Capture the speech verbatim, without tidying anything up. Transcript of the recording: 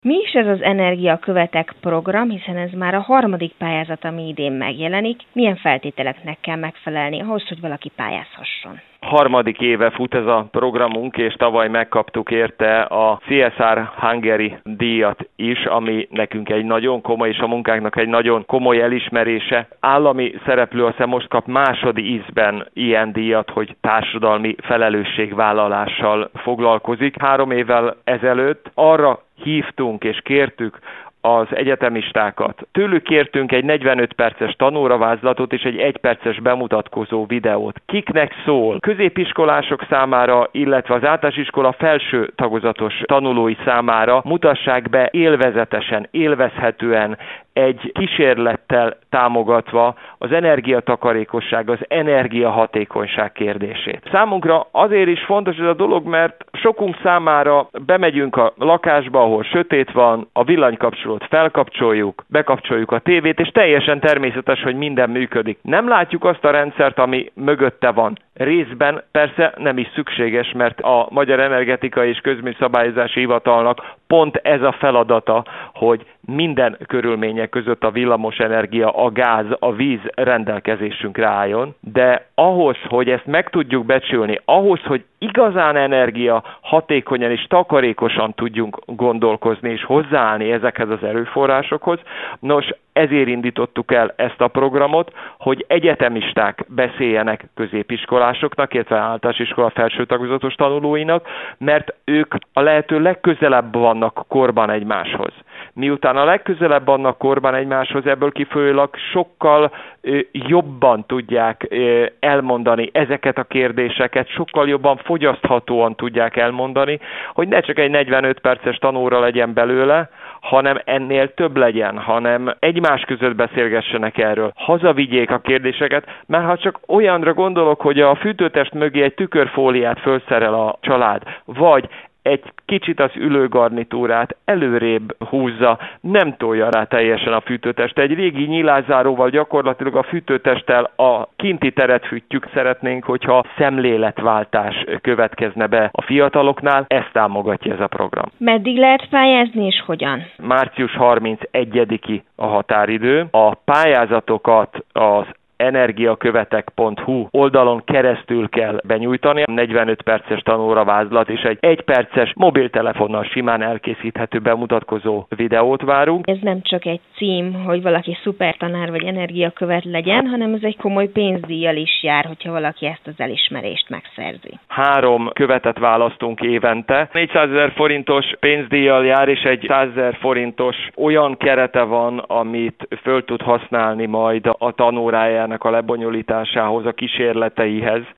Mi is ez az Energiakövetek program, hiszen ez már a harmadik pályázat, ami idén megjelenik. Milyen feltételeknek kell megfelelni ahhoz, hogy valaki pályázhasson? Harmadik éve fut ez a programunk, és tavaly megkaptuk érte a cé es er Hungary díjat is, ami nekünk egy nagyon komoly, és a munkánknak egy nagyon komoly elismerése. Állami szereplő aztán most kap második ízben ilyen díjat, hogy társadalmi felelősségvállalással foglalkozik. Három évvel ezelőtt arra hívtunk és kértük az egyetemistákat. Tőlük kértünk egy negyvenöt perces tanóravázlatot és egy egy perces bemutatkozó videót. Kiknek szól? Középiskolások számára, illetve az általános iskola felső tagozatos tanulói számára mutassák be élvezetesen, élvezhetően, egy kísérlettel támogatva az energiatakarékosság, az energiahatékonyság kérdését. Számunkra azért is fontos ez a dolog, mert sokunk számára bemegyünk a lakásba, ahol sötét van, a villanykapcsolót felkapcsoljuk, bekapcsoljuk a tévét, és teljesen természetes, hogy minden működik. Nem látjuk azt a rendszert, ami mögötte van. Részben persze nem is szükséges, mert a Magyar Energetikai és Közműszabályozási Hivatalnak pont ez a feladata, hogy minden körülmények között a villamosenergia, a gáz, a víz rendelkezésünkre álljon, de ahhoz, hogy ezt meg tudjuk becsülni, ahhoz, hogy igazán energia hatékonyan és takarékosan tudjunk gondolkozni és hozzáállni ezekhez az erőforrásokhoz, nos, ezért indítottuk el ezt a programot, hogy egyetemisták beszéljenek középiskolásoknak, illetve általános iskola felső tagozatos tanulóinak, mert ők a lehető legközelebb vannak korban egymáshoz. Miután a legközelebb vannak korban egymáshoz, ebből kifolyólag sokkal ö, jobban tudják ö, elmondani ezeket a kérdéseket, sokkal jobban fogyaszthatóan tudják elmondani, hogy ne csak egy negyvenöt perces tanóra legyen belőle, hanem ennél több legyen, hanem egymás között beszélgessenek erről, hazavigyék a kérdéseket, mert ha csak olyanra gondolok, hogy a fűtőtest mögé egy tükörfóliát felszerel a család, vagy egy kicsit az ülőgarnitúrát előrébb húzza, nem tolja rá teljesen a fűtőtest. Egy régi nyilázáróval gyakorlatilag a fűtőtesttel a kinti teret fűtjük. Szeretnénk, hogyha szemléletváltás következne be a fiataloknál, ezt támogatja ez a program. Meddig lehet pályázni és hogyan? március harmincegyedike a határidő. A pályázatokat az energiakövetek pont hu oldalon keresztül kell benyújtani. negyvenöt perces tanóravázlat és egy egy perces mobiltelefonnal simán elkészíthető bemutatkozó videót várunk. Ez nem csak egy cím, hogy valaki szupertanár vagy energiakövet legyen, hanem ez egy komoly pénzdíjjal is jár, hogyha valaki ezt az elismerést megszerzi. Három követet választunk évente. négyszázezer forintos pénzdíjjal jár, és egy százezer forintos olyan kerete van, amit föl tud használni majd a tanórájának a lebonyolításához, a kísérleteihez.